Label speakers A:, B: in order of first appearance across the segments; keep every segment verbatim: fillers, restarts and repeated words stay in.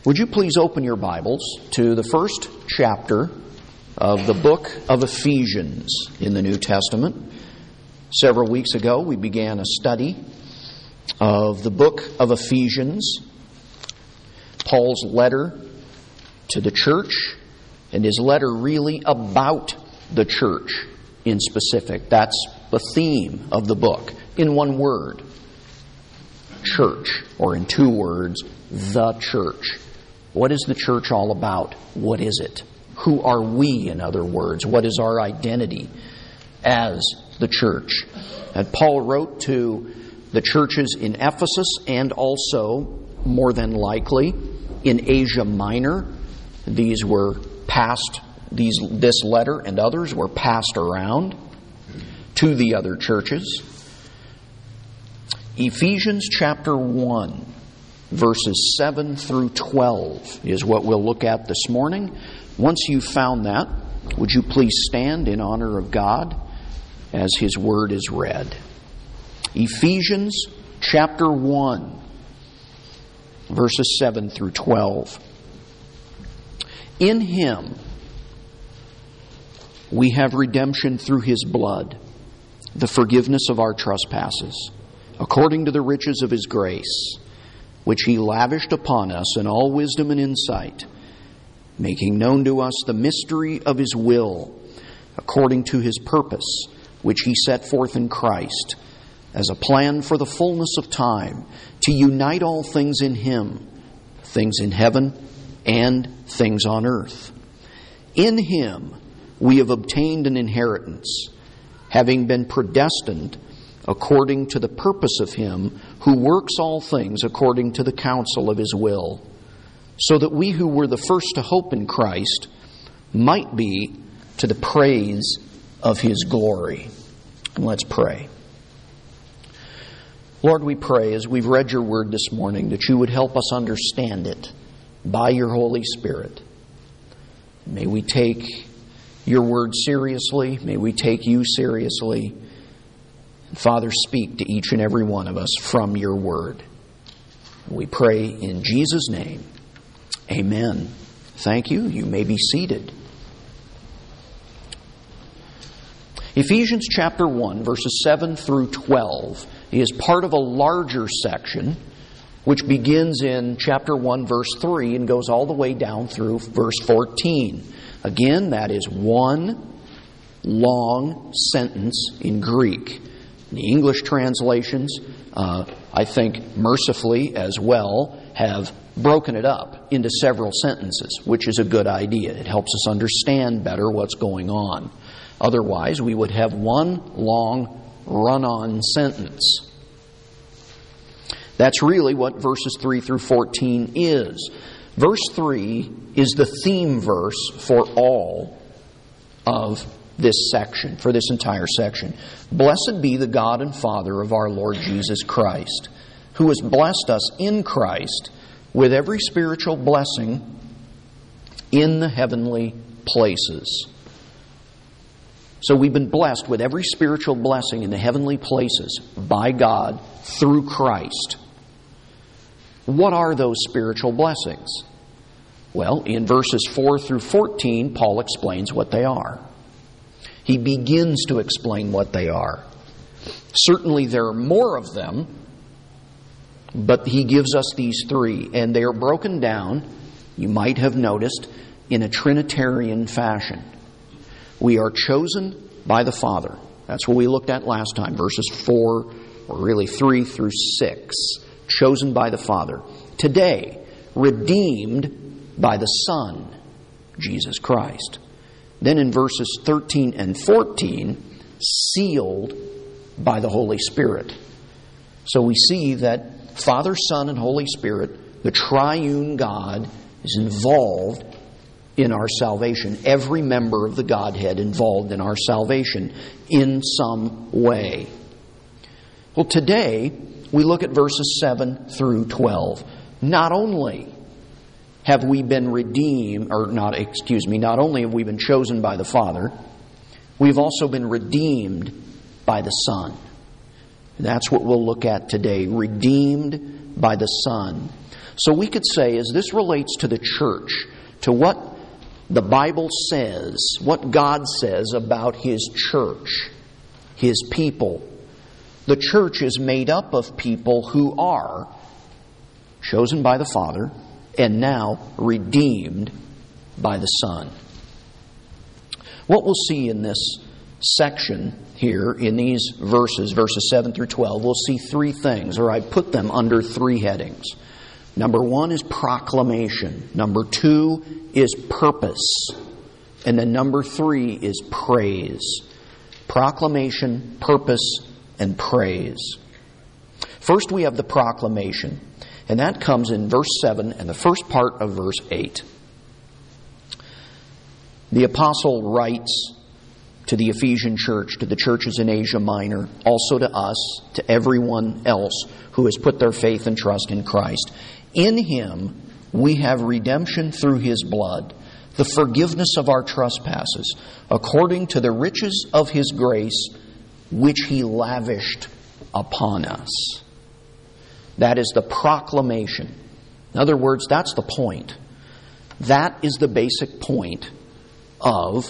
A: Would you please open your Bibles to the first chapter of the book of Ephesians in the New Testament. Several weeks ago, we began a study of the book of Ephesians, Paul's letter to the church, and his letter really about the church in specific. That's the theme of the book. In one word, church, or in two words, the church. What is the church all about? What is it? Who are we, in other words? What is our identity as the church? And Paul wrote to the churches in Ephesus and also, more than likely, in Asia Minor. These were passed, these, this letter and others were passed around to the other churches. Ephesians chapter one, verses seven through twelve is what we'll look at this morning. Once you've found that, would you please stand in honor of God as His Word is read. Ephesians chapter one, verses seven through twelve. In Him we have redemption through His blood, the forgiveness of our trespasses, according to the riches of His grace, which He lavished upon us in all wisdom and insight, making known to us the mystery of His will, according to His purpose, which He set forth in Christ, as a plan for the fullness of time, to unite all things in Him, things in heaven and things on earth. In Him we have obtained an inheritance, having been predestined according to the purpose of Him who works all things according to the counsel of His will, so that we who were the first to hope in Christ might be to the praise of His glory. And let's pray. Lord, we pray as we've read Your Word this morning that You would help us understand it by Your Holy Spirit. May we take Your Word seriously. May we take You seriously. Father, speak to each and every one of us from Your Word. We pray in Jesus' name. Amen. Thank you. You may be seated. Ephesians chapter one, verses seven through twelve is part of a larger section which begins in chapter one, verse three and goes all the way down through verse fourteen. Again, that is one long sentence in Greek. The English translations, uh, I think mercifully as well, have broken it up into several sentences, which is a good idea. It helps us understand better what's going on. Otherwise, we would have one long run-on sentence. That's really what verses three through fourteen is. Verse three is the theme verse for all of this section, for this entire section. Blessed be the God and Father of our Lord Jesus Christ, who has blessed us in Christ with every spiritual blessing in the heavenly places. So we've been blessed with every spiritual blessing in the heavenly places by God through Christ. What are those spiritual blessings? Well, in verses four through fourteen, Paul explains what they are. He begins to explain what they are. Certainly there are more of them, but he gives us these three, and they are broken down, you might have noticed, in a Trinitarian fashion. We are chosen by the Father. That's what we looked at last time, verses four, or really three through six. Chosen by the Father. Today, redeemed by the Son, Jesus Christ. Then in verses thirteen and fourteen, sealed by the Holy Spirit. So we see that Father, Son, and Holy Spirit, the triune God, is involved in our salvation. Every member of the Godhead involved in our salvation in some way. Well, today we look at verses seven through twelve. Not only have we been redeemed, or not, excuse me, not only have we been chosen by the Father, we've also been redeemed by the Son. That's what we'll look at today. Redeemed by the Son. So we could say, as this relates to the church, to what the Bible says, what God says about His church, His people, the church is made up of people who are chosen by the Father and now redeemed by the Son. What we'll see in this section here, in these verses, verses seven through twelve, we'll see three things, or I put them under three headings. Number one is proclamation. Number two is purpose. And then number three is praise. Proclamation, purpose, and praise. First we have the proclamation. And that comes in verse seven and the first part of verse eight. The apostle writes to the Ephesian church, to the churches in Asia Minor, also to us, to everyone else who has put their faith and trust in Christ. In Him we have redemption through His blood, the forgiveness of our trespasses, according to the riches of His grace, which He lavished upon us. That is the proclamation. In other words, that's the point. That is the basic point of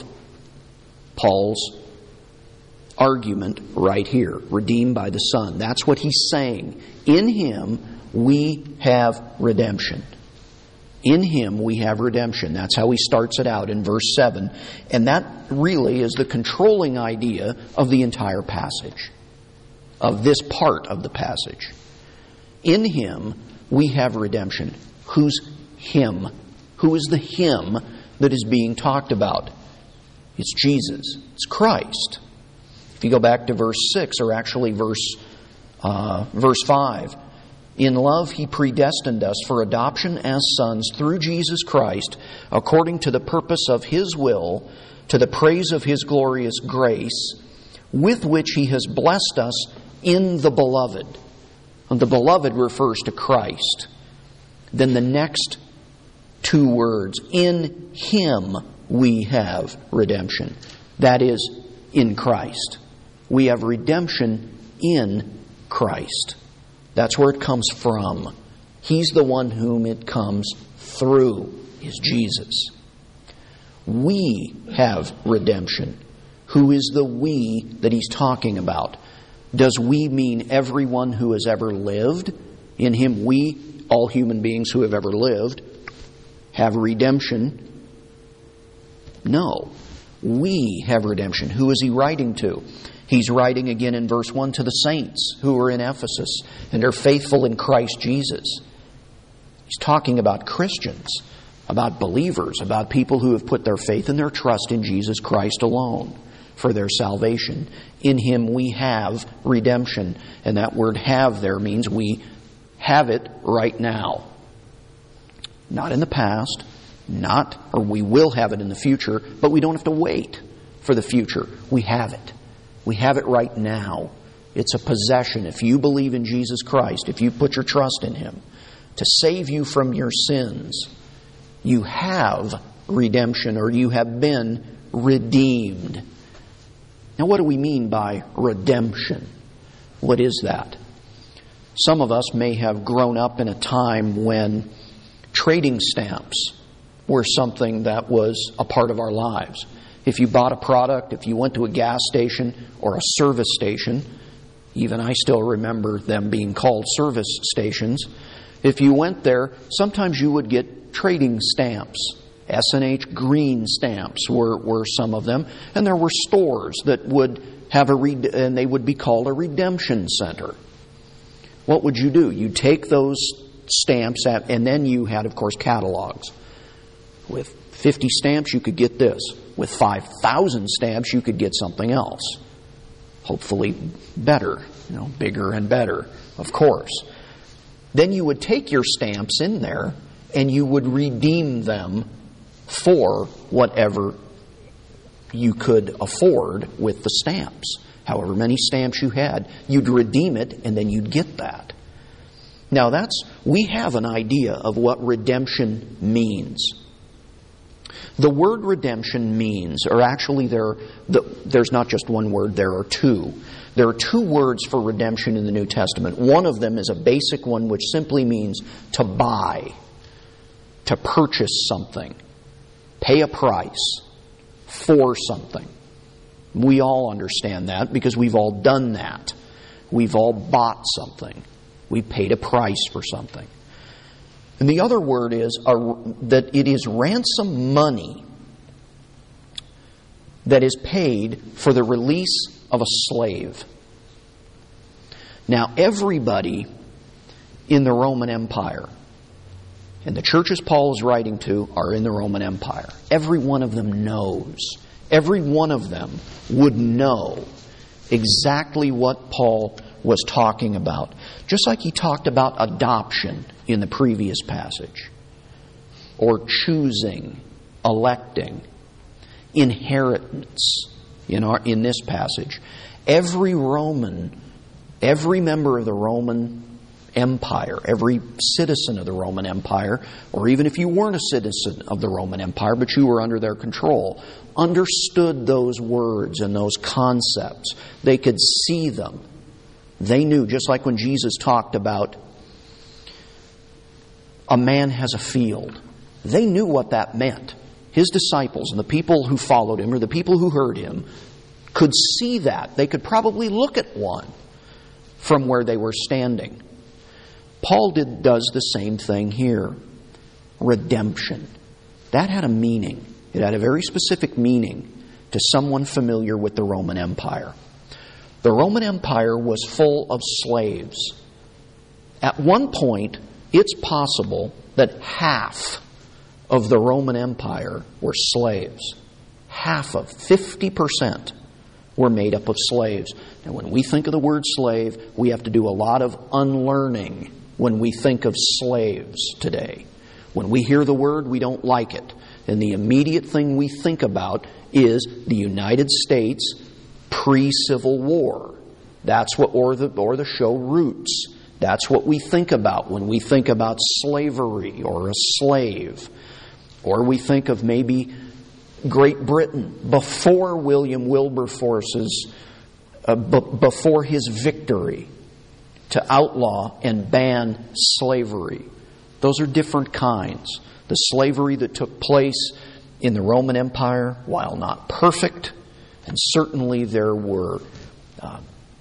A: Paul's argument right here. Redeemed by the Son. That's what he's saying. In Him we have redemption. In Him we have redemption. That's how he starts it out in verse seven. And that really is the controlling idea of the entire passage. Of this part of the passage. In Him we have redemption. Who's Him? Who is the Him that is being talked about? It's Jesus. It's Christ. If you go back to verse six, or actually verse uh, verse five, in love He predestined us for adoption as sons through Jesus Christ, according to the purpose of His will, to the praise of His glorious grace, with which He has blessed us in the Beloved. And the Beloved refers to Christ. Then the next two words, in Him we have redemption. That is, in Christ. We have redemption in Christ. That's where it comes from. He's the one whom it comes through, is Jesus. We have redemption. Who is the we that he's talking about? Does we mean everyone who has ever lived? In Him we, all human beings who have ever lived, have redemption? No. We have redemption. Who is he writing to? He's writing again in verse one to the saints who are in Ephesus and are faithful in Christ Jesus. He's talking about Christians, about believers, about people who have put their faith and their trust in Jesus Christ alone for their salvation. In Him we have redemption. And that word have there means we have it right now. Not in the past, not, or we will have it in the future, but we don't have to wait for the future. We have it. We have it right now. It's a possession. If you believe in Jesus Christ, if you put your trust in Him to save you from your sins, you have redemption, or you have been redeemed. Now, what do we mean by redemption? What is that? Some of us may have grown up in a time when trading stamps were something that was a part of our lives. If you bought a product, if you went to a gas station or a service station, even I still remember them being called service stations. If you went there, sometimes you would get trading stamps. S and H green stamps were, were some of them. And there were stores that would have a, red- and they would be called a redemption center. What would you do? You take those stamps, at, and then you had, of course, catalogs. With fifty stamps, you could get this. With five thousand stamps, you could get something else. Hopefully better, you know, bigger and better, of course. Then you would take your stamps in there and you would redeem them for whatever you could afford with the stamps. However many stamps you had, you'd redeem it and then you'd get that. Now that's, we have an idea of what redemption means. The word redemption means, or actually there, the, there's not just one word, there are two. There are two words for redemption in the New Testament. One of them is a basic one which simply means to buy, to purchase something, pay a price for something. We all understand that because we've all done that. We've all bought something. We paid a price for something. And the other word is a, that it is ransom money that is paid for the release of a slave. Now, everybody in the Roman Empire, and the churches Paul is writing to are in the Roman Empire. Every one of them knows. Every one of them would know exactly what Paul was talking about. Just like he talked about adoption in the previous passage, or choosing, electing, inheritance in our in this passage. Every Roman, every member of the Roman Empire, every citizen of the Roman Empire, or even if you weren't a citizen of the Roman Empire, but you were under their control, understood those words and those concepts. They could see them. They knew, just like when Jesus talked about a man has a field. They knew what that meant. His disciples and the people who followed him, or the people who heard him, could see that. They could probably look at one from where they were standing. Paul did, does the same thing here. Redemption. That had a meaning. It had a very specific meaning to someone familiar with the Roman Empire. The Roman Empire was full of slaves. At one point, it's possible that half of the Roman Empire were slaves. Half of, fifty percent were made up of slaves. And when we think of the word slave, we have to do a lot of unlearning when we think of slaves today. When we hear the word, we don't like it. And the immediate thing we think about is the United States pre-Civil War. That's what, or the, or the show Roots. That's what we think about when we think about slavery or a slave. Or we think of maybe Great Britain before William Wilberforce's, uh, b- before his victory to outlaw and ban slavery. Those are different kinds. The slavery that took place in the Roman Empire, while not perfect, and certainly there were uh,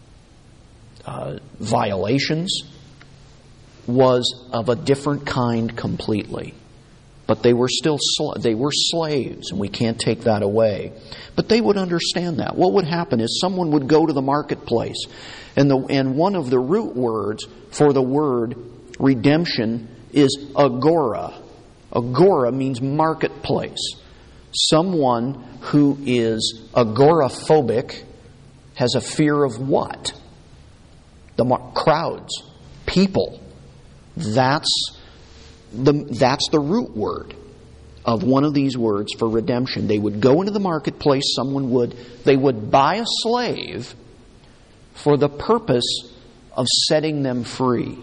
A: uh, violations, was of a different kind completely. But they were still sl- they were slaves, and we can't take that away. But they would understand that. What would happen is someone would go to the marketplace, and the and one of the root words for the word redemption is agora. Agora means marketplace. Someone who is agoraphobic has a fear of what? The mar- crowds, people. That's the that's the root word of one of these words for redemption. They would go into the marketplace. Someone would they would buy a slave for the purpose of setting them free.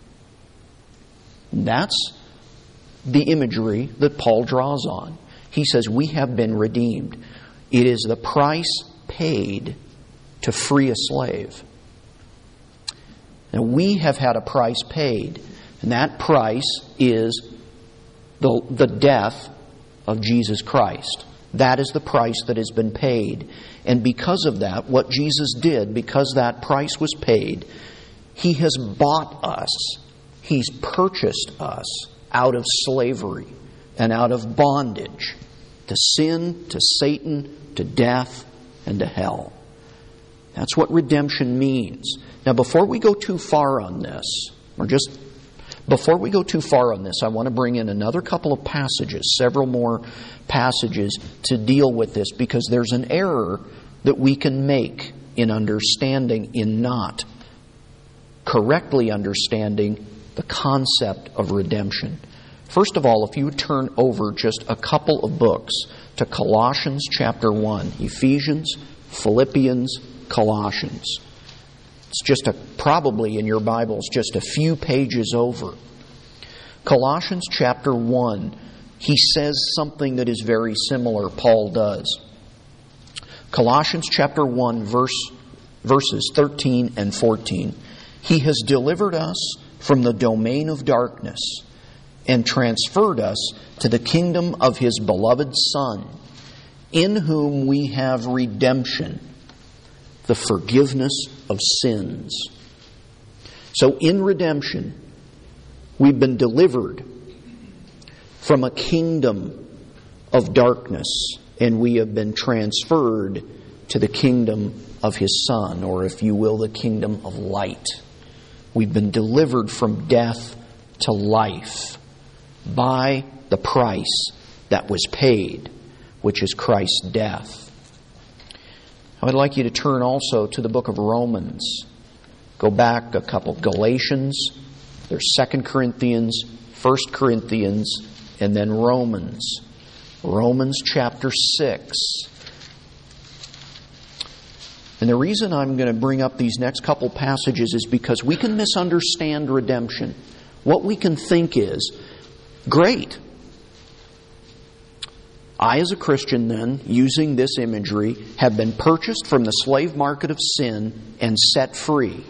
A: And that's the imagery that Paul draws on. He says, we have been redeemed. It is the price paid to free a slave. Now, we have had a price paid, and that price is the, the death of Jesus Christ. That is the price that has been paid. And because of that, what Jesus did, because that price was paid, He has bought us. He's purchased us out of slavery and out of bondage to sin, to Satan, to death, and to hell. That's what redemption means. Now, before we go too far on this, or just before we go too far on this, I want to bring in another couple of passages, several more passages to deal with this, because there's an error that we can make in understanding, in not correctly understanding the concept of redemption. First of all, if you would turn over just a couple of books to Colossians chapter one, Ephesians, Philippians, Colossians. It's just a, probably in your Bibles, just a few pages over. Colossians chapter one, he says something that is very similar. Paul does. Colossians chapter one, verse, verses thirteen and fourteen. He has delivered us from the domain of darkness and transferred us to the kingdom of His beloved Son, in whom we have redemption, the forgiveness of sins. So in redemption, we've been delivered from a kingdom of darkness, and we have been transferred to the kingdom of His Son, or if you will, the kingdom of light. We've been delivered from death to life by the price that was paid, which is Christ's death. I would like you to turn also to the book of Romans. Go back a couple. Galatians, there's Second Corinthians, First Corinthians, and then Romans. Romans chapter six. And the reason I'm going to bring up these next couple passages is because we can misunderstand redemption. What we can think is, great, I as a Christian then, using this imagery, have been purchased from the slave market of sin and set free.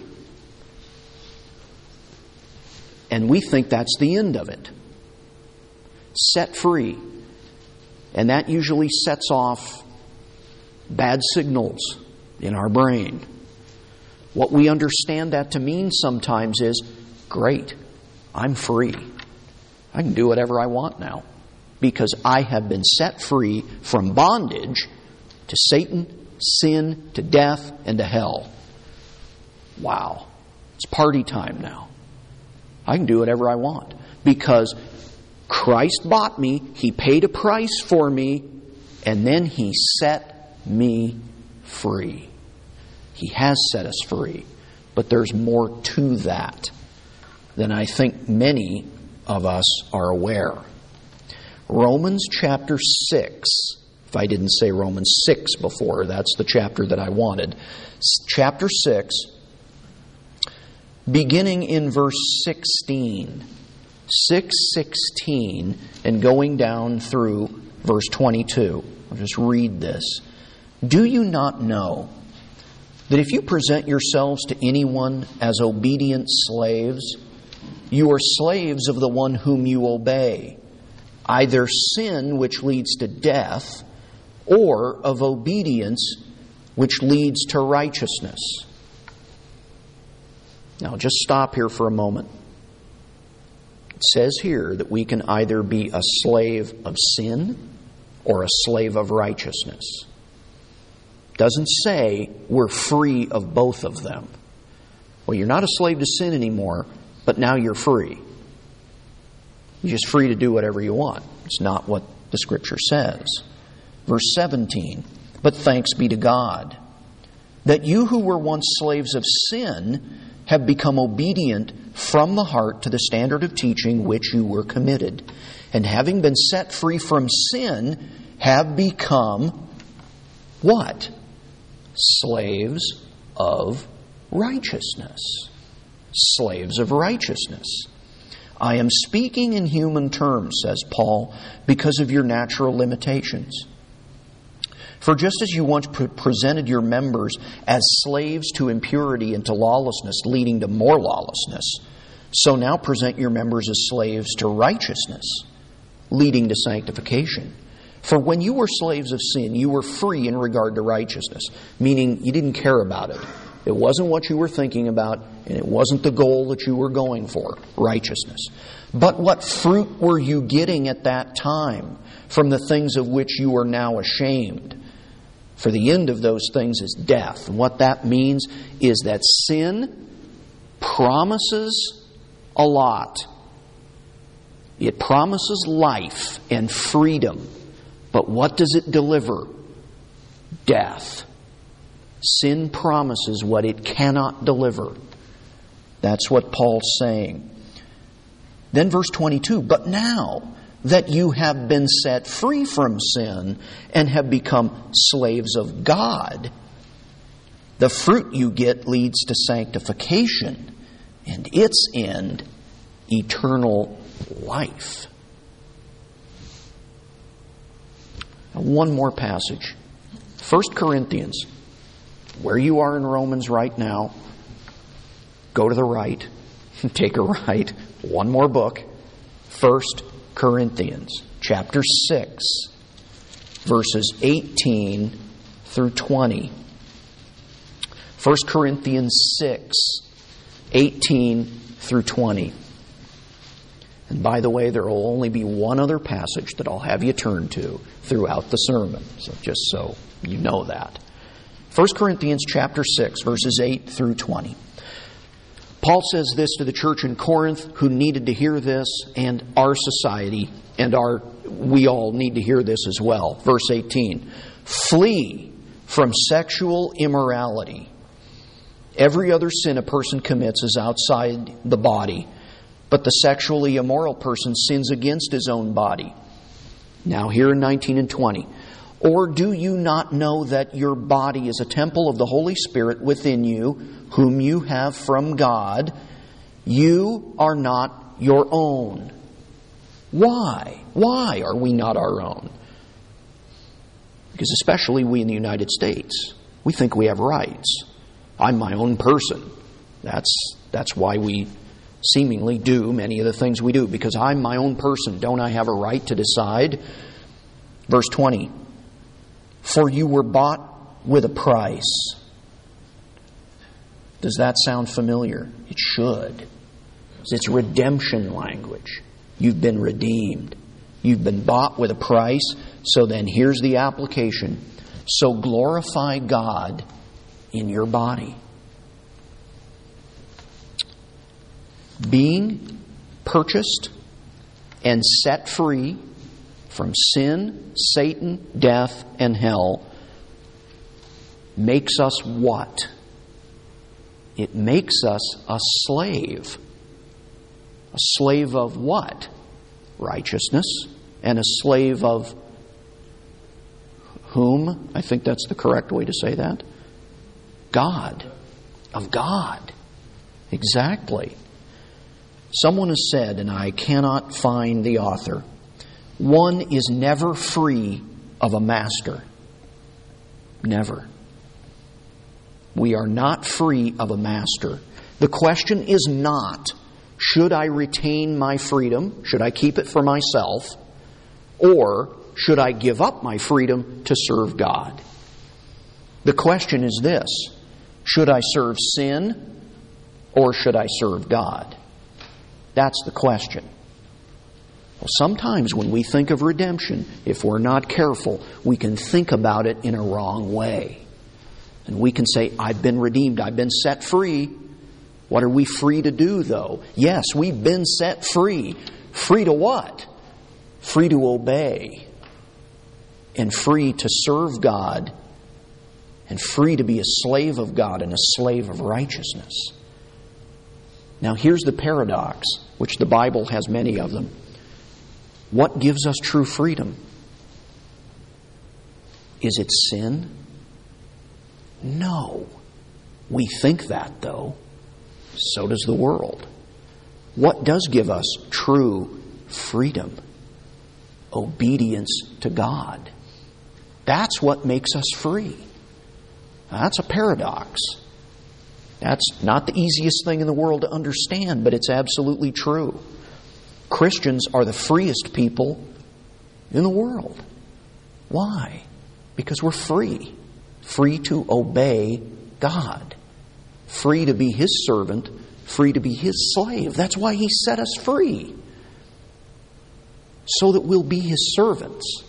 A: And we think that's the end of it. Set free. And that usually sets off bad signals in our brain. What we understand that to mean sometimes is, great, I'm free. I can do whatever I want now because I have been set free from bondage to Satan, sin, to death, and to hell. Wow. It's party time now. I can do whatever I want because Christ bought me, He paid a price for me, and then He set me free. He has set us free. But there's more to that than I think many of us are aware. Romans chapter six. If I didn't say Romans six before, that's the chapter that I wanted. Chapter six, beginning in verse sixteen. six sixteen and going down through verse twenty-two. I'll just read this. Do you not know that if you present yourselves to anyone as obedient slaves, you are slaves of the one whom you obey, either sin which leads to death, or of obedience which leads to righteousness? Now just stop here for a moment. It says here that we can either be a slave of sin or a slave of righteousness. It doesn't say we're free of both of them. Well, you're not a slave to sin anymore, but now you're free. You're just free to do whatever you want. It's not what the Scripture says. Verse seventeen, but thanks be to God, that you who were once slaves of sin have become obedient from the heart to the standard of teaching which you were committed, and having been set free from sin, have become what? Slaves of righteousness. Slaves of righteousness. I am speaking in human terms, says Paul, because of your natural limitations. For just as you once pre- presented your members as slaves to impurity and to lawlessness, leading to more lawlessness, so now present your members as slaves to righteousness, leading to sanctification. For when you were slaves of sin, you were free in regard to righteousness, meaning you didn't care about it. It wasn't what you were thinking about, and it wasn't the goal that you were going for, righteousness. But what fruit were you getting at that time from the things of which you are now ashamed? For the end of those things is death. And what that means is that sin promises a lot. It promises life and freedom. But what does it deliver? Death. Sin promises what it cannot deliver. That's what Paul's saying. Then verse twenty-two, but now that you have been set free from sin and have become slaves of God, the fruit you get leads to sanctification, and its end, eternal life. Now, one more passage. First Corinthians. Where you are in Romans right now, go to the right. Take a right. One more book. First Corinthians, chapter six, verses eighteen through twenty. First Corinthians six, eighteen through twenty. And by the way, there will only be one other passage that I'll have you turn to throughout the sermon. So just so you know that. First Corinthians chapter six, verses eight through twenty. Paul says this to the church in Corinth who needed to hear this, and our society, and our we all need to hear this as well. Verse eighteen. Flee from sexual immorality. Every other sin a person commits is outside the body, but the sexually immoral person sins against his own body. Now here in nineteen and twenty. Or do you not know that your body is a temple of the Holy Spirit within you, whom you have from God? You are not your own. Why? Why are we not our own? Because especially we in the United States, we think we have rights. I'm my own person. That's, that's why we seemingly do many of the things we do. Because I'm my own person. Don't I have a right to decide? Verse twenty. For you were bought with a price. Does that sound familiar? It should. It's redemption language. You've been redeemed. You've been bought with a price. So then here's the application. So glorify God in your body. Being purchased and set free from sin, Satan, death, and hell makes us what? It makes us a slave. A slave of what? Righteousness. And a slave of whom? I think that's the correct way to say that. God. Of God. Exactly. Someone has said, and I cannot find the author, one is never free of a master. Never. We are not free of a master. The question is not, should I retain my freedom? Should I keep it for myself? Or should I give up my freedom to serve God? The question is this, should I serve sin or should I serve God? That's the question. Well, sometimes when we think of redemption, if we're not careful, we can think about it in a wrong way. And we can say, I've been redeemed, I've been set free. What are we free to do, though? Yes, we've been set free. Free to what? Free to obey. And free to serve God. And free to be a slave of God and a slave of righteousness. Now here's the paradox, which the Bible has many of them. What gives us true freedom? Is it sin? No. We think that, though. So does the world. What does give us true freedom? Obedience to God. That's what makes us free. Now, that's a paradox. That's not the easiest thing in the world to understand, but it's absolutely true. Christians are the freest people in the world. Why? Because we're free. Free to obey God. Free to be His servant. Free to be His slave. That's why He set us free. So that we'll be His servants.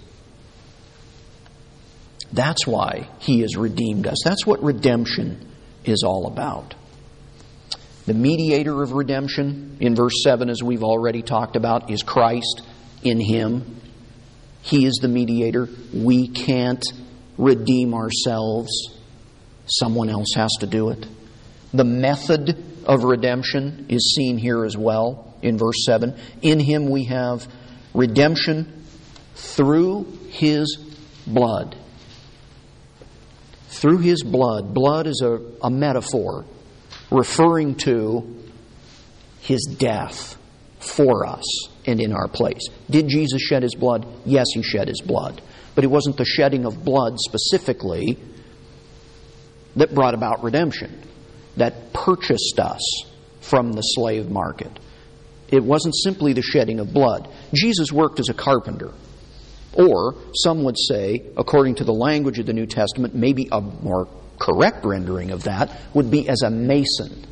A: That's why He has redeemed us. That's what redemption is all about. The mediator of redemption, in verse seven, as we've already talked about, is Christ. In Him, He is the mediator. We can't redeem ourselves. Someone else has to do it. The method of redemption is seen here as well in verse seven. In Him we have redemption through His blood. Through His blood. Blood is a, a metaphor referring to His death for us and in our place. Did Jesus shed His blood? Yes, He shed His blood. But it wasn't the shedding of blood specifically that brought about redemption, that purchased us from the slave market. It wasn't simply the shedding of blood. Jesus worked as a carpenter. Or, some would say, according to the language of the New Testament, maybe a more correct rendering of that would be as a mason.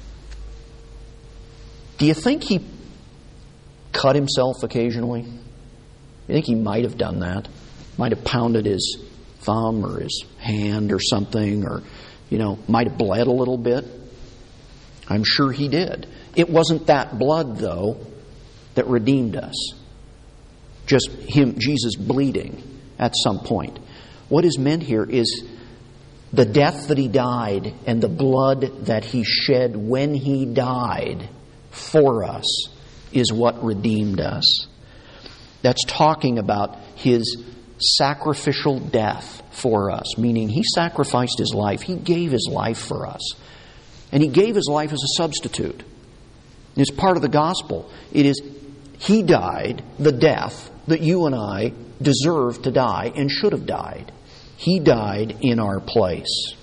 A: Do you think He cut Himself occasionally? You think He might have done that? Might have pounded His thumb or His hand or something, or, you know, might have bled a little bit? I'm sure He did. It wasn't that blood, though, that redeemed us. Just Him, Jesus bleeding at some point. What is meant here is the death that He died and the blood that He shed when He died for us is what redeemed us. That's talking about His sacrificial death for us, meaning He sacrificed His life. He gave His life for us. And He gave His life as a substitute. It's part of the gospel. It is He died the death that you and I deserve to die and should have died. He died in our place.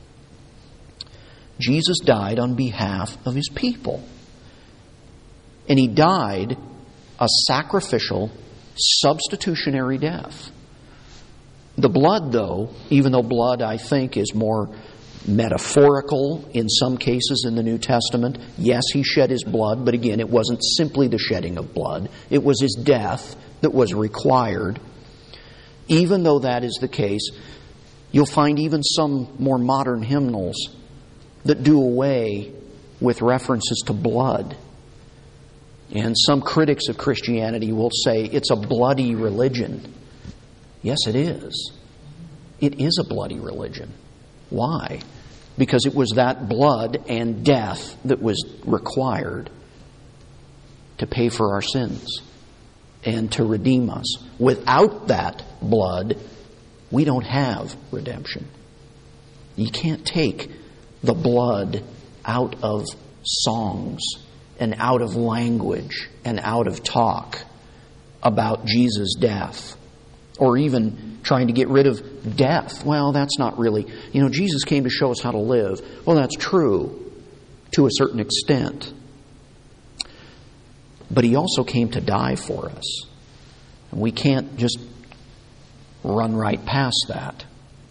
A: Jesus died on behalf of His people. And He died a sacrificial, substitutionary death. The blood, though, even though blood, I think, is more metaphorical in some cases in the New Testament. Yes, He shed His blood, but again, it wasn't simply the shedding of blood. It was His death that was required. Even though that is the case, you'll find even some more modern hymnals that do away with references to blood. And some critics of Christianity will say it's a bloody religion. Yes, it is. It is a bloody religion. Why? Because it was that blood and death that was required to pay for our sins and to redeem us. Without that blood, we don't have redemption. You can't take the blood out of songs and out of language and out of talk about Jesus' death. Or even trying to get rid of death. Well, that's not really... You know, Jesus came to show us how to live. Well, that's true to a certain extent. But He also came to die for us. And we can't just run right past that.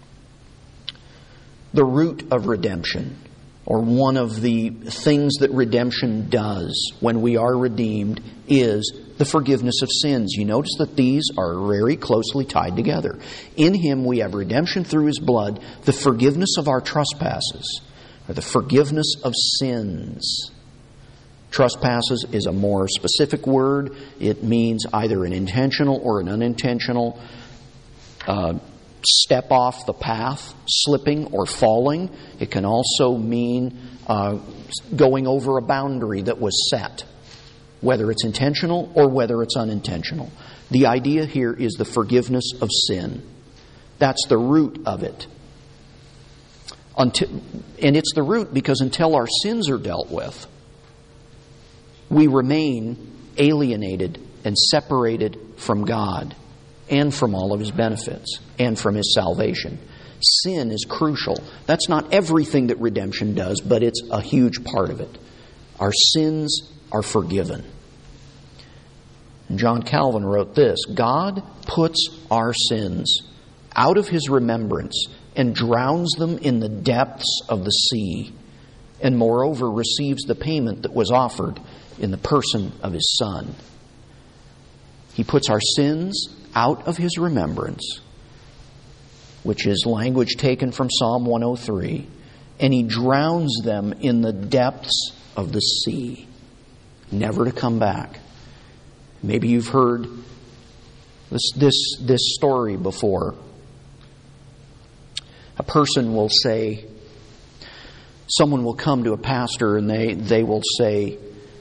A: The root of redemption, or one of the things that redemption does when we are redeemed, is the forgiveness of sins. You notice that these are very closely tied together. In Him we have redemption through His blood, the forgiveness of our trespasses, or the forgiveness of sins. Trespasses is a more specific word. It means either an intentional or an unintentional uh, step off the path, slipping or falling. It can also mean uh, going over a boundary that was set, whether it's intentional or whether it's unintentional. The idea here is the forgiveness of sin. That's the root of it. Until, and it's the root because until our sins are dealt with, we remain alienated and separated from God and from all of His benefits and from His salvation. Sin is crucial. That's not everything that redemption does, but it's a huge part of it. Our sins are forgiven. And John Calvin wrote this: God puts our sins out of His remembrance and drowns them in the depths of the sea, and moreover receives the payment that was offered in the person of His Son. He puts our sins out of His remembrance, which is language taken from Psalm one oh three, and He drowns them in the depths of the sea, never to come back. Maybe you've heard this, this, this story before. A person will say, someone will come to a pastor and they, they will say,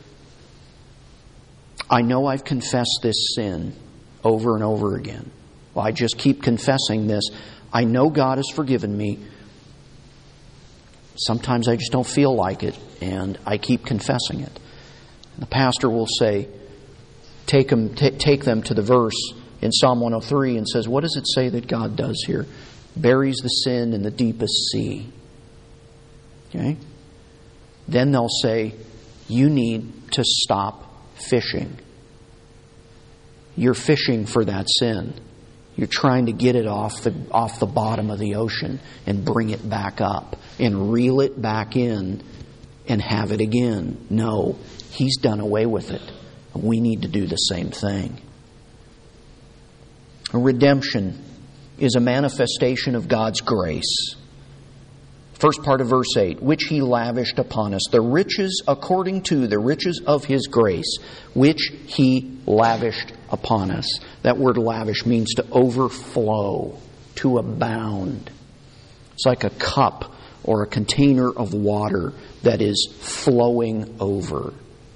A: I know I've confessed this sin over and over again. Well, I just keep confessing this. I know God has forgiven me. Sometimes I just don't feel like it, and I keep confessing it. The pastor will say, take them, t- take them to the verse in Psalm one oh three and says, what does it say that God does here? Buries the sin in the deepest sea. Okay? Then they'll say, you need to stop fishing. You're fishing for that sin. You're trying to get it off the off the bottom of the ocean and bring it back up and reel it back in and have it again. No, He's done away with it. We need to do the same thing. Redemption is a manifestation of God's grace. First part of verse eight, which He lavished upon us, the riches according to the riches of His grace, which He lavished upon us. That word lavish means to overflow, to abound. It's like a cup or a container of water that is flowing over.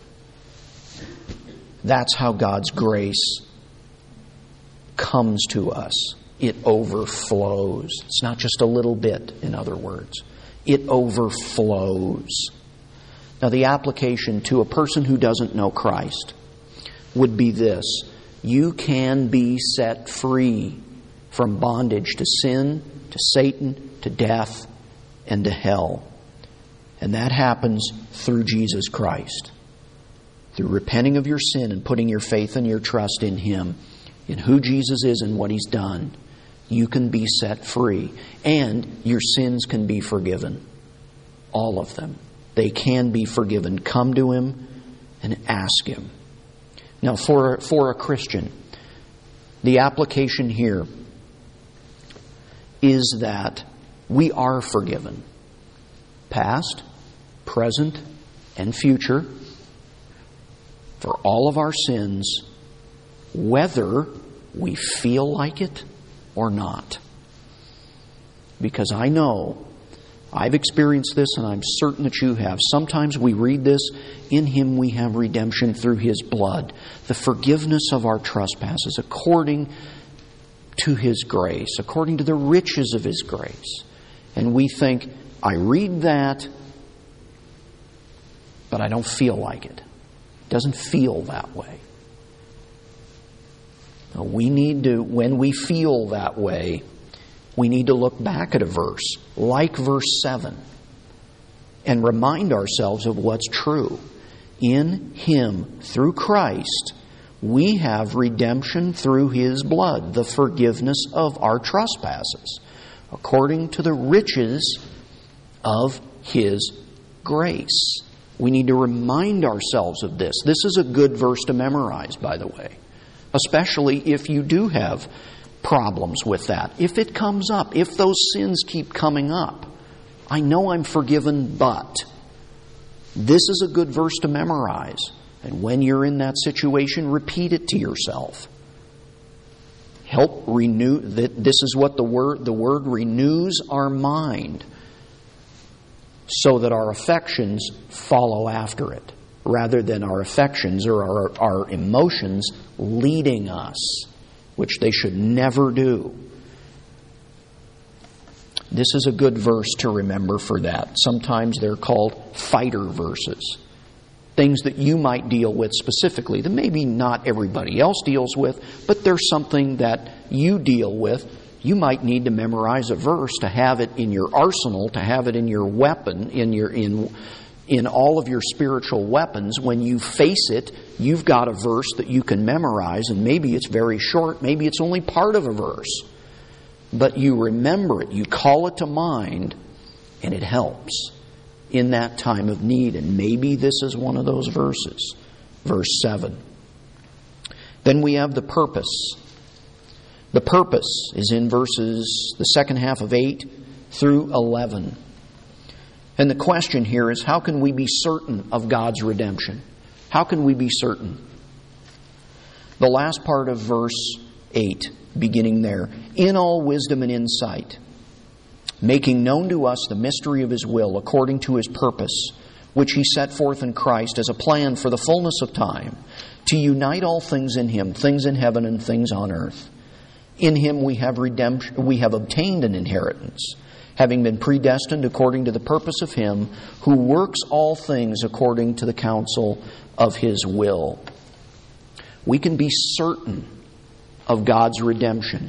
A: That's how God's grace comes to us. It overflows. It's not just a little bit, in other words. It overflows. Now, the application to a person who doesn't know Christ would be this. You can be set free from bondage to sin, to Satan, to death, and to hell. And that happens through Jesus Christ. Through repenting of your sin and putting your faith and your trust in Him, in who Jesus is and what He's done, you can be set free. And your sins can be forgiven. All of them. They can be forgiven. Come to Him and ask Him. Now, for, for a Christian, the application here is that we are forgiven. Past, present, and future. For all of our sins, whether we feel like it or not. Because I know, I've experienced this and I'm certain that you have. Sometimes we read this, in Him we have redemption through His blood, the forgiveness of our trespasses according to His grace, according to the riches of His grace. And we think, I read that, but I don't feel like it. It doesn't feel that way. Now, we need to, when we feel that way, we need to look back at a verse, like verse seven, and remind ourselves of what's true. In Him, through Christ, we have redemption through His blood, the forgiveness of our trespasses, according to the riches of His grace. We need to remind ourselves of this. This is a good verse to memorize, by the way. Especially if you do have problems with that. If it comes up, if those sins keep coming up, I know I'm forgiven, but this is a good verse to memorize. And when you're in that situation, repeat it to yourself. Help renew that. This is what the word the word renews our mind, so that our affections follow after it, rather than our affections or our, our emotions leading us, which they should never do. This is a good verse to remember for that. Sometimes they're called fighter verses. Things that you might deal with specifically that maybe not everybody else deals with, but there's something that you deal with. You might need to memorize a verse to have it in your arsenal, to have it in your weapon, in your in in all of your spiritual weapons. When you face it, you've got a verse that you can memorize, and maybe it's very short, maybe it's only part of a verse. But you remember it, you call it to mind, and it helps in that time of need. And maybe this is one of those verses. Verse seven. Then we have the purpose. The purpose is in verses, the second half of eight through eleven. And the question here is, how can we be certain of God's redemption? How can we be certain? The last part of verse eight, beginning there. In all wisdom and insight, making known to us the mystery of His will according to His purpose, which He set forth in Christ as a plan for the fullness of time, to unite all things in Him, things in heaven and things on earth. In Him we have redemption, we have obtained an inheritance, having been predestined according to the purpose of Him who works all things according to the counsel of His will. We can be certain of God's redemption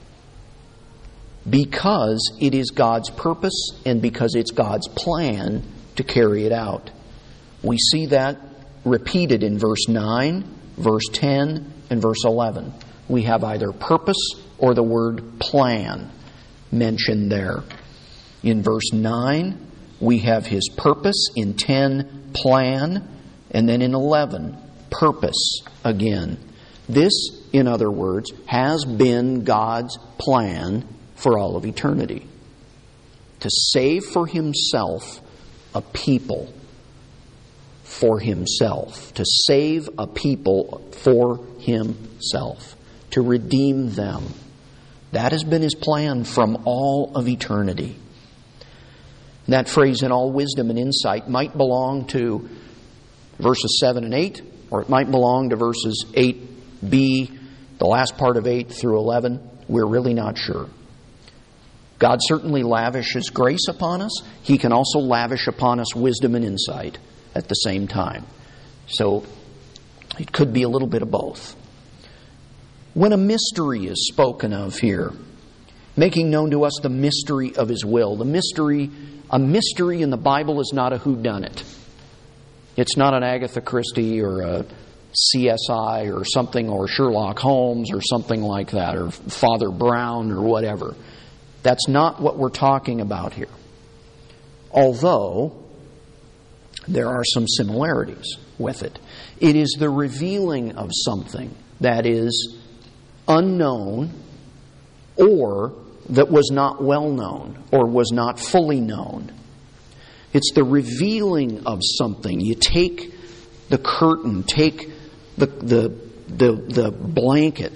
A: because it is God's purpose and because it's God's plan to carry it out. We see that repeated in verse nine, verse ten, and verse eleven. We have either purpose or the word plan mentioned there. In verse nine, we have His purpose. In ten, plan. And then in eleven, purpose again. This, in other words, has been God's plan for all of eternity. To save for Himself a people for Himself. To save a people for Himself. To redeem them. That has been His plan from all of eternity. That phrase, in all wisdom and insight, might belong to verses seven and eight, or it might belong to verses eight b, the last part of eight through eleven. We're really not sure. God certainly lavishes grace upon us. He can also lavish upon us wisdom and insight at the same time. So it could be a little bit of both. When a mystery is spoken of here, making known to us the mystery of His will, the mystery, a mystery in the Bible is not a whodunit. It's not an Agatha Christie or a C S I or something, or Sherlock Holmes or something like that, or Father Brown or whatever. That's not what we're talking about here. Although there are some similarities with it. It is the revealing of something that is unknown or that was not well known or was not fully known. It's the revealing of something. You take the curtain, take the the the, the blanket,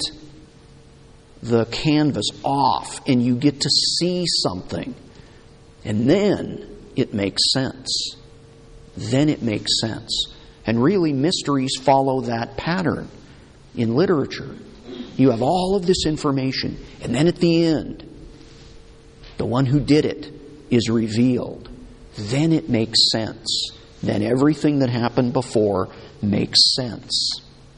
A: the canvas off, and you get to see something. And then it makes sense. Then it makes sense. And really, mysteries follow that pattern in literature. You have all of this information, and then at the end, the one who did it is revealed. Then it makes sense. Then everything that happened before makes sense.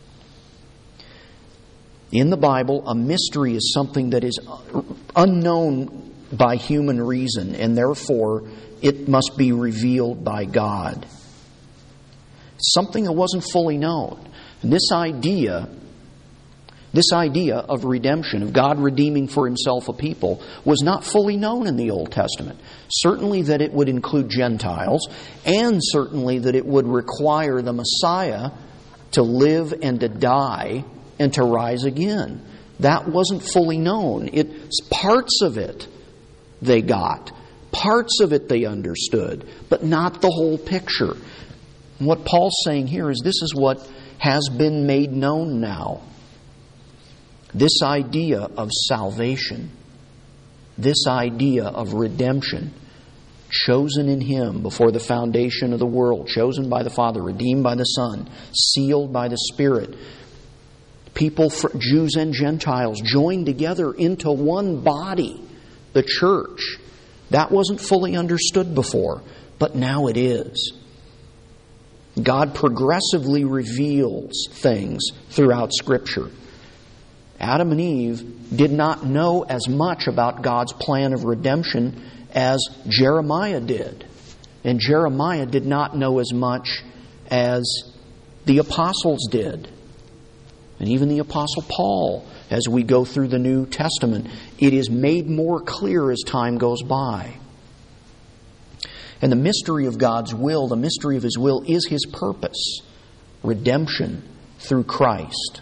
A: In the Bible, a mystery is something that is unknown by human reason, and therefore it must be revealed by God. Something that wasn't fully known. And this idea, this idea of redemption, of God redeeming for Himself a people, was not fully known in the Old Testament. Certainly that it would include Gentiles, and certainly that it would require the Messiah to live and to die and to rise again. That wasn't fully known. It's parts of it they got. Parts of it they understood, but not the whole picture. And what Paul's saying here is this is what has been made known now. This idea of salvation, this idea of redemption, chosen in Him before the foundation of the world, chosen by the Father, redeemed by the Son, sealed by the Spirit. People, Jews and Gentiles, joined together into one body, the church. That wasn't fully understood before, but now it is. God progressively reveals things throughout Scripture. Adam and Eve did not know as much about God's plan of redemption as Jeremiah did. And Jeremiah did not know as much as the apostles did. And even the Apostle Paul, as we go through the New Testament, it is made more clear as time goes by. And the mystery of God's will, the mystery of His will, is His purpose. Redemption through Christ.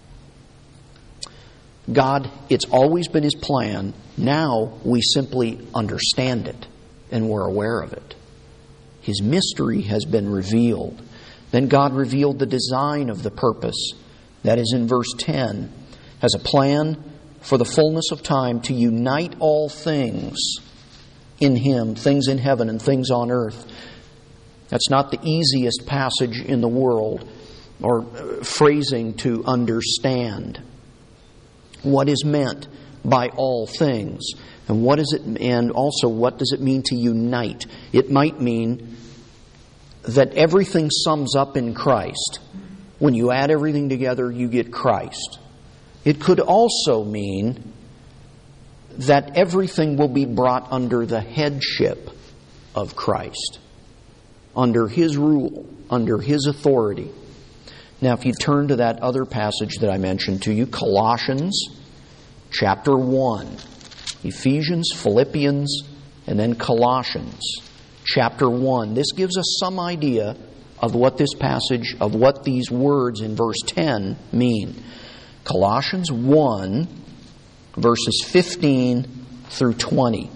A: God, it's always been His plan. Now we simply understand it and we're aware of it. His mystery has been revealed. Then God revealed the design of the purpose. That is in verse ten. As a plan for the fullness of time to unite all things in Him, things in heaven and things on earth. That's not the easiest passage in the world or phrasing to understand. What is meant by all things? And what is it, and also what does it mean to unite? It might mean that everything sums up in Christ. When you add everything together, you get Christ. It could also mean that everything will be brought under the headship of Christ, under His rule, under His authority. Now, if you turn to that other passage that I mentioned to you, Colossians chapter one, Ephesians, Philippians, and then Colossians chapter one. This gives us some idea of what this passage, of what these words in verse ten mean. Colossians one, verses fifteen through twenty.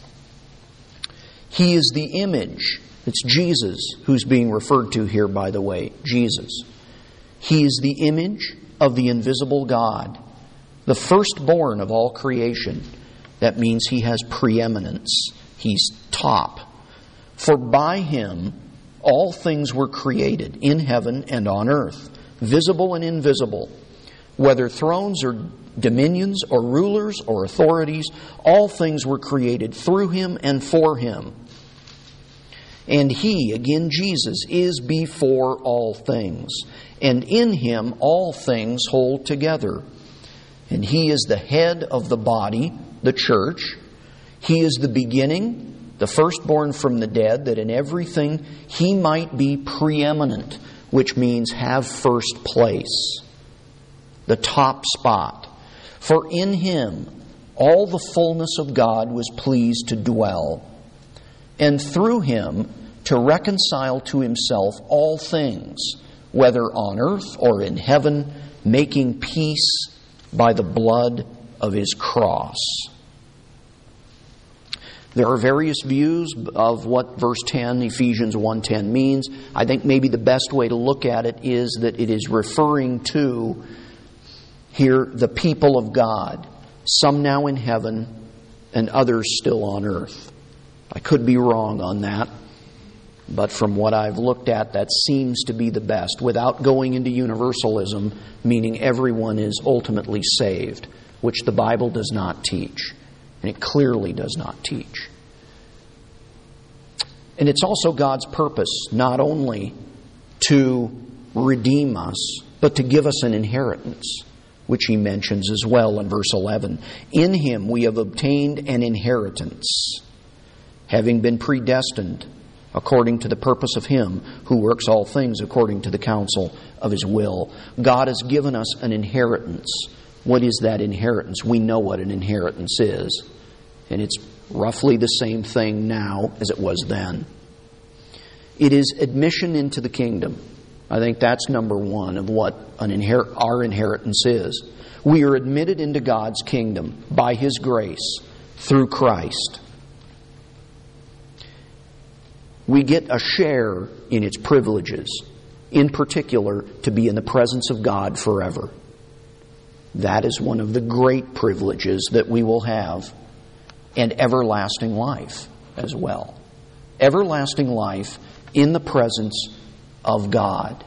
A: He is the image. It's Jesus who's being referred to here, by the way. Jesus. He is the image of the invisible God, the firstborn of all creation. That means He has preeminence. He's top. For by Him all things were created, in heaven and on earth, visible and invisible, whether thrones or dominions or rulers or authorities, all things were created through Him and for Him. And He, again Jesus, is before all things, and in Him all things hold together. And He is the head of the body, the church. He is the beginning, the firstborn from the dead, that in everything He might be preeminent, which means have first place, the top spot. For in Him all the fullness of God was pleased to dwell, and through Him to reconcile to Himself all things, whether on earth or in heaven, making peace by the blood of His cross. There are various views of what verse ten, Ephesians one ten means. I think maybe the best way to look at it is that it is referring to here the people of God, some now in heaven and others still on earth. I could be wrong on that, but from what I've looked at, that seems to be the best, without going into universalism, meaning everyone is ultimately saved, which the Bible does not teach. And it clearly does not teach. And it's also God's purpose not only to redeem us, but to give us an inheritance, which He mentions as well in verse eleven. In Him we have obtained an inheritance, having been predestined according to the purpose of Him who works all things according to the counsel of His will. God has given us an inheritance. What is that inheritance? We know what an inheritance is. And it's roughly the same thing now as it was then. It is admission into the kingdom. I think that's number one of what an inher- our inheritance is. We are admitted into God's kingdom by His grace through Christ. We get a share in its privileges, in particular to be in the presence of God forever. That is one of the great privileges that we will have, and everlasting life as well. Everlasting life in the presence of God.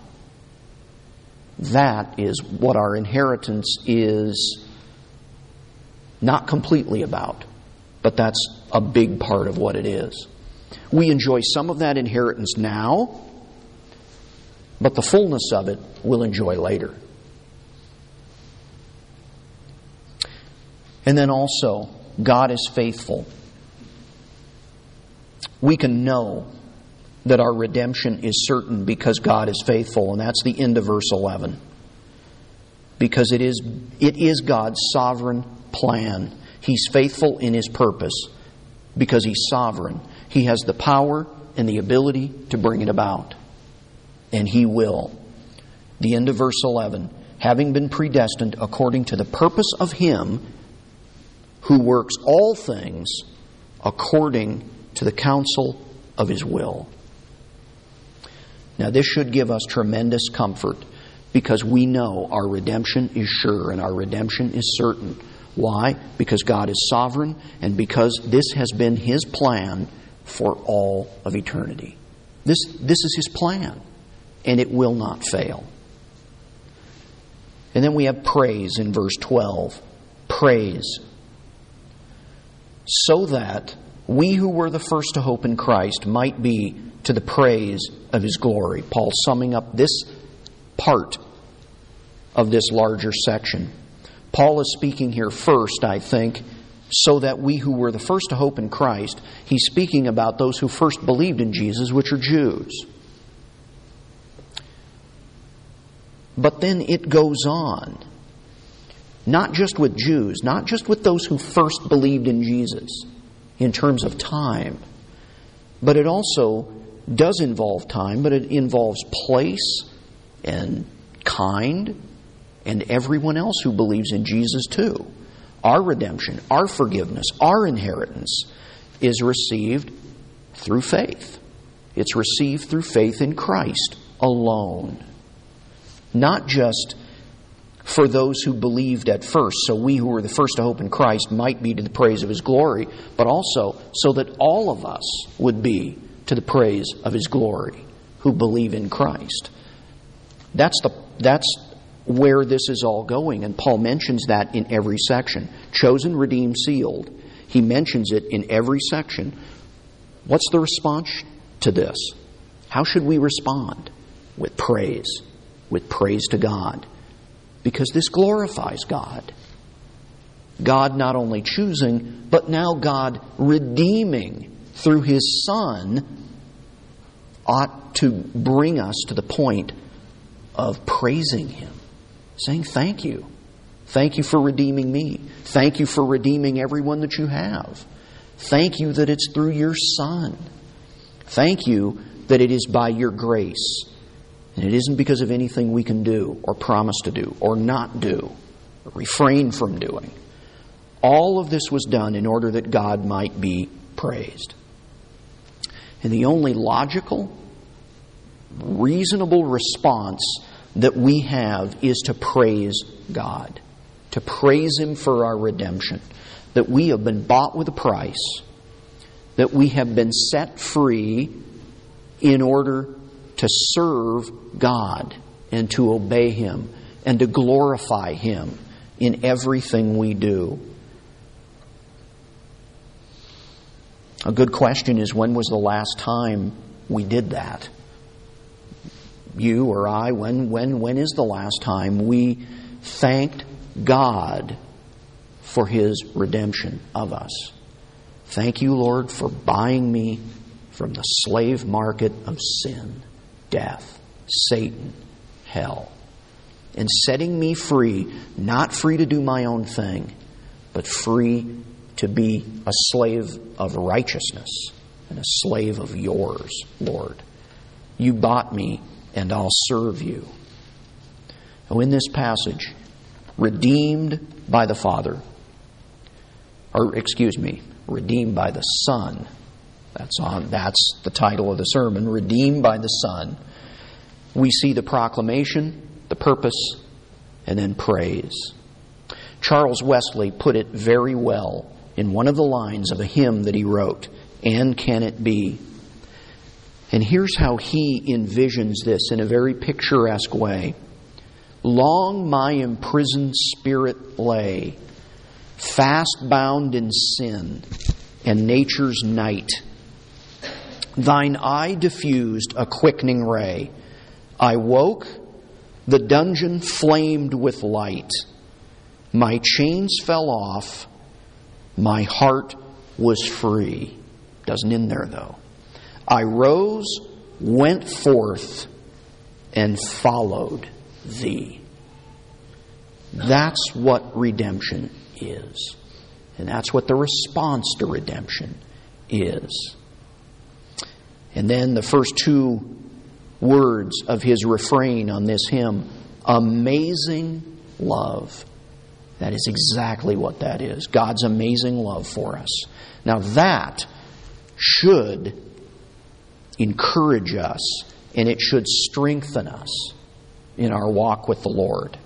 A: That is what our inheritance is not completely about, but that's a big part of what it is. We enjoy some of that inheritance now, but the fullness of it we'll enjoy later. And then also, God is faithful. We can know that our redemption is certain because God is faithful, and that's the end of verse eleven. Because it is, it is God's sovereign plan. He's faithful in His purpose because He's sovereign. He has the power and the ability to bring it about. And He will. The end of verse eleven. Having been predestined according to the purpose of Him who works all things according to the counsel of His will. Now this should give us tremendous comfort because we know our redemption is sure and our redemption is certain. Why? Because God is sovereign and because this has been His plan for all of eternity. This, this is His plan, and it will not fail. And then we have praise in verse twelve. Praise. So that we who were the first to hope in Christ might be to the praise of His glory. Paul summing up this part of this larger section. Paul is speaking here first, I think, so that we who were the first to hope in Christ, he's speaking about those who first believed in Jesus, which are Jews. But then it goes on. Not just with Jews, not just with those who first believed in Jesus in terms of time, but it also does involve time, but it involves place and kind and everyone else who believes in Jesus too. Our redemption, our forgiveness, our inheritance is received through faith. It's received through faith in Christ alone. Not just for those who believed at first, so we who were the first to hope in Christ might be to the praise of His glory, but also so that all of us would be to the praise of His glory who believe in Christ. That's the that's where this is all going, and Paul mentions that in every section. Chosen, redeemed, sealed. He mentions it in every section. What's the response to this? How should we respond? With praise. With praise to God. Because this glorifies God. God not only choosing, but now God redeeming through His Son ought to bring us to the point of praising Him. Saying, thank you. Thank you for redeeming me. Thank you for redeeming everyone that you have. Thank you that it's through your Son. Thank you that it is by your grace. And it isn't because of anything we can do or promise to do or not do or refrain from doing. All of this was done in order that God might be praised. And the only logical, reasonable response that we have is to praise God. To praise Him for our redemption. That we have been bought with a price. That we have been set free in order to serve God and to obey Him and to glorify Him in everything we do. A good question is, when was the last time we did that? You or I, when when when is the last time we thanked God for His redemption of us? Thank you, Lord, for buying me from the slave market of sin, death, Satan, hell, and setting me free, not free to do my own thing, but free to be a slave of righteousness and a slave of yours, Lord. You bought me, and I'll serve you. Oh, in this passage, redeemed by the Father, or excuse me, redeemed by the Son. That's on. That's the title of the sermon, redeemed by the Son. We see the proclamation, the purpose, and then praise. Charles Wesley put it very well in one of the lines of a hymn that he wrote, "And Can It Be?" And here's how he envisions this in a very picturesque way. Long my imprisoned spirit lay, fast bound in sin and nature's night. Thine eye diffused a quickening ray. I woke, the dungeon flamed with light. My chains fell off, my heart was free. Doesn't end there though. I rose, went forth, and followed Thee. That's what redemption is. And that's what the response to redemption is. And then the first two words of his refrain on this hymn, amazing love. That is exactly what that is. God's amazing love for us. Now that should encourage us, and it should strengthen us in our walk with the Lord.